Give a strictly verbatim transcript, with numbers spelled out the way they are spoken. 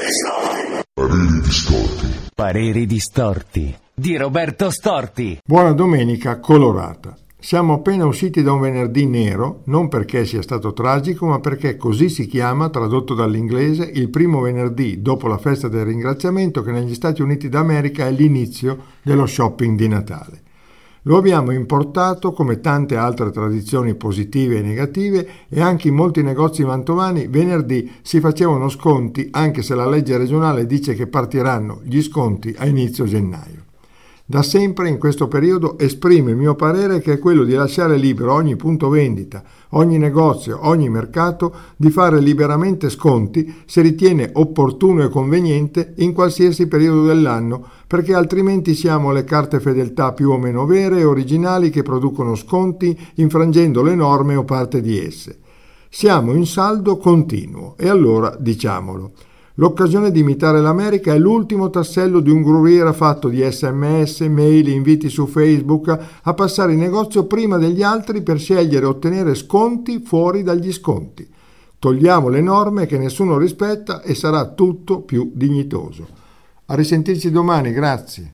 Pareri distorti. Pareri distorti di Roberto Storti. Buona domenica colorata. Siamo appena usciti da un venerdì nero, non perché sia stato tragico, ma perché così si chiama, tradotto dall'inglese, il primo venerdì dopo la festa del ringraziamento, che negli Stati Uniti d'America è l'inizio dello shopping di Natale. Lo abbiamo importato come tante altre tradizioni positive e negative, e anche in molti negozi mantovani venerdì si facevano sconti, anche se la legge regionale dice che partiranno gli sconti a inizio gennaio. Da sempre in questo periodo esprimo il mio parere, che è quello di lasciare libero ogni punto vendita, ogni negozio, ogni mercato di fare liberamente sconti se ritiene opportuno e conveniente in qualsiasi periodo dell'anno, perché altrimenti siamo le carte fedeltà più o meno vere e originali che producono sconti infrangendo le norme o parte di esse. Siamo in saldo continuo e allora diciamolo. L'occasione di imitare l'America è l'ultimo tassello di un gruviera fatto di sms, mail, inviti su Facebook a passare in negozio prima degli altri per scegliere e ottenere sconti fuori dagli sconti. Togliamo le norme che nessuno rispetta e sarà tutto più dignitoso. A risentirci domani, grazie.